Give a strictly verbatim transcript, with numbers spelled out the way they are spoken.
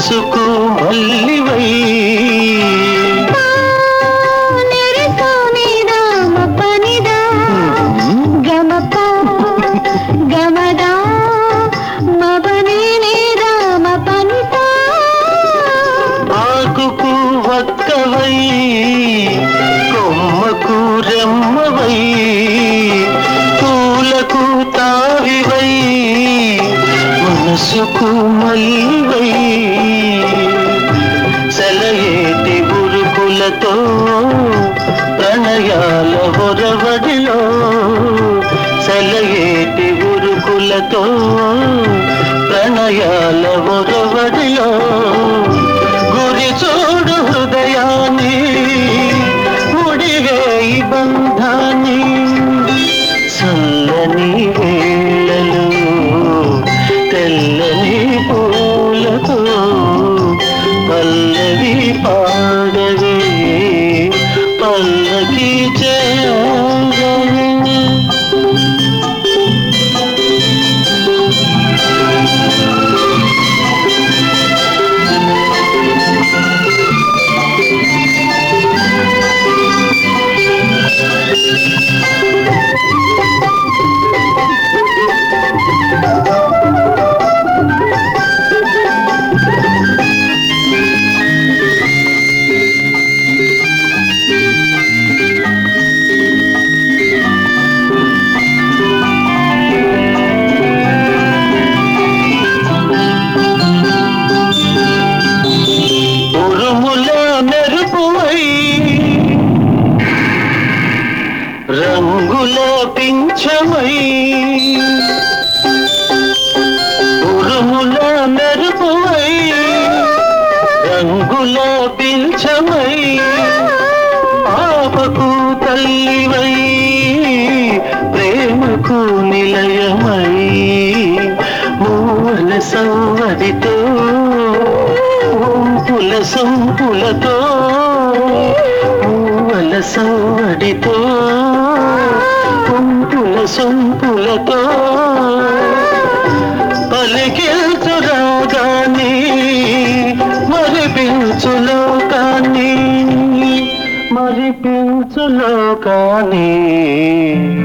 మనసుకు మల్లివై ఆకుకు వక్కవై కొమ్మకు రెమ్మవై పూలకు తావివై మనసుకు మల్లివై సెలయేటి ఉరుకులతో ప్రణయాల హొరవడిలో సెలయేటి ఉరుకులతో ప్రణయాల హొరవడిలో గురి చూడు హృదయాన్ని ముడివేయి బంధాన్ని చల్లని వేళలు తెల్లని పూలతో పల్లవి పాడవే పల్లకి చేయగలే రంగుల పింఛమై ఉరుముల మెరుపువై రంగుల పింఛమై పాపకు తల్లివై ప్రేమకు నిలయమై మూల సవ్వడితో పుల సంపులతో మూల సవ్వడితో కుంపుల సొంపులతో పలికిల్చు రాగాన్ని మరిపించు లోకాన్ని మరిపించు లోకాన్ని